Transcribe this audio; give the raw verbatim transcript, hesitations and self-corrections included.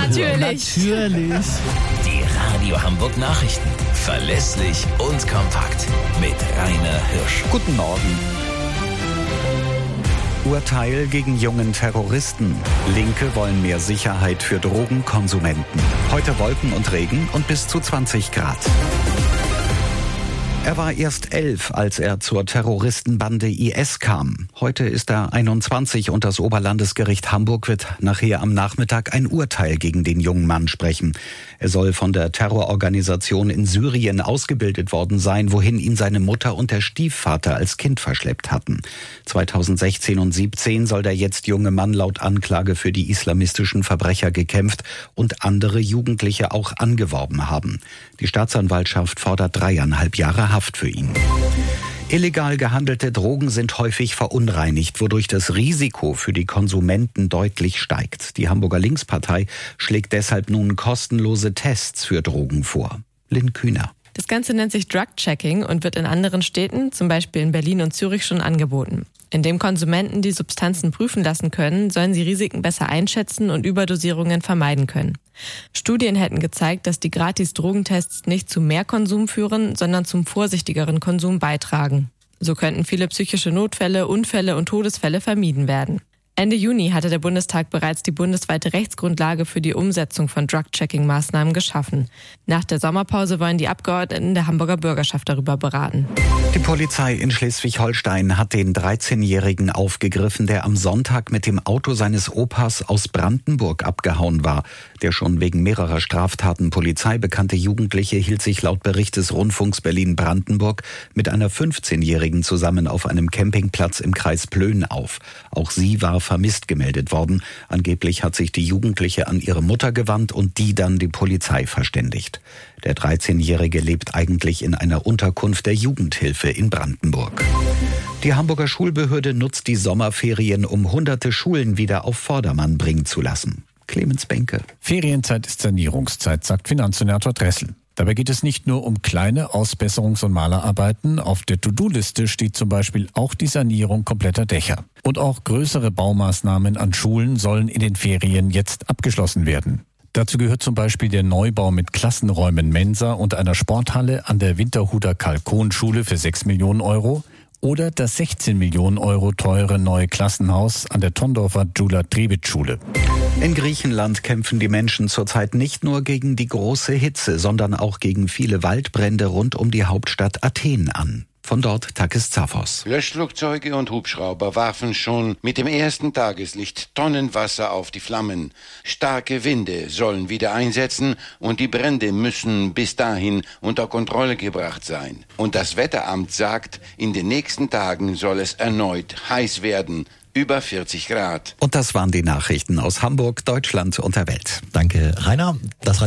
Natürlich. Natürlich. Die Radio Hamburg Nachrichten. Verlässlich und kompakt. Mit Rainer Hirsch. Guten Morgen. Urteil gegen jungen Terroristen. Linke wollen mehr Sicherheit für Drogenkonsumenten. Heute Wolken und Regen und bis zu zwanzig Grad. Er war erst elf, als er zur Terroristenbande I S kam. Heute ist er einundzwanzig und das Oberlandesgericht Hamburg wird nachher am Nachmittag ein Urteil gegen den jungen Mann sprechen. Er soll von der Terrororganisation in Syrien ausgebildet worden sein, wohin ihn seine Mutter und der Stiefvater als Kind verschleppt hatten. zweitausendsechzehn und siebzehn soll der jetzt junge Mann laut Anklage für die islamistischen Verbrecher gekämpft und andere Jugendliche auch angeworben haben. Die Staatsanwaltschaft fordert dreieinhalb Jahre Haft für ihn. Illegal gehandelte Drogen sind häufig verunreinigt, wodurch das Risiko für die Konsumenten deutlich steigt. Die Hamburger Linkspartei schlägt deshalb nun kostenlose Tests für Drogen vor. Lynn Kühner. Das Ganze nennt sich Drug-Checking und wird in anderen Städten, zum Beispiel in Berlin und Zürich, schon angeboten. Indem Konsumenten die Substanzen prüfen lassen können, sollen sie Risiken besser einschätzen und Überdosierungen vermeiden können. Studien hätten gezeigt, dass die Gratis-Drogentests nicht zu mehr Konsum führen, sondern zum vorsichtigeren Konsum beitragen. So könnten viele psychische Notfälle, Unfälle und Todesfälle vermieden werden. Ende Juni hatte der Bundestag bereits die bundesweite Rechtsgrundlage für die Umsetzung von Drug-Checking-Maßnahmen geschaffen. Nach der Sommerpause wollen die Abgeordneten der Hamburger Bürgerschaft darüber beraten. Die Polizei in Schleswig-Holstein hat den dreizehnjährigen aufgegriffen, der am Sonntag mit dem Auto seines Opas aus Brandenburg abgehauen war. Der schon wegen mehrerer Straftaten Polizei bekannte Jugendliche hielt sich laut Bericht des Rundfunks Berlin-Brandenburg mit einer fünfzehnjährigen zusammen auf einem Campingplatz im Kreis Plön auf. Auch sie war vermisst gemeldet worden. Angeblich hat sich die Jugendliche an ihre Mutter gewandt und die dann die Polizei verständigt. Der dreizehnjährige lebt eigentlich in einer Unterkunft der Jugendhilfe in Brandenburg. Die Hamburger Schulbehörde nutzt die Sommerferien, um hunderte Schulen wieder auf Vordermann bringen zu lassen. Clemens Benke. Ferienzeit ist Sanierungszeit, sagt Finanzsenator Dressel. Dabei geht es nicht nur um kleine Ausbesserungs- und Malerarbeiten. Auf der To-Do-Liste steht zum Beispiel auch die Sanierung kompletter Dächer. Und auch größere Baumaßnahmen an Schulen sollen in den Ferien jetzt abgeschlossen werden. Dazu gehört zum Beispiel der Neubau mit Klassenräumen, Mensa und einer Sporthalle an der Winterhuder Kalkonschule für sechs Millionen Euro oder das sechzehn Millionen Euro teure neue Klassenhaus an der Tondorfer Gyula-Trebitsch-Schule. In Griechenland kämpfen die Menschen zurzeit nicht nur gegen die große Hitze, sondern auch gegen viele Waldbrände rund um die Hauptstadt Athen an. Von dort Takis Zaphos. Löschflugzeuge und Hubschrauber warfen schon mit dem ersten Tageslicht Tonnen Wasser auf die Flammen. Starke Winde sollen wieder einsetzen und die Brände müssen bis dahin unter Kontrolle gebracht sein. Und das Wetteramt sagt, in den nächsten Tagen soll es erneut heiß werden. Über vierzig Grad. Und das waren die Nachrichten aus Hamburg, Deutschland und der Welt. Danke, Rainer. Das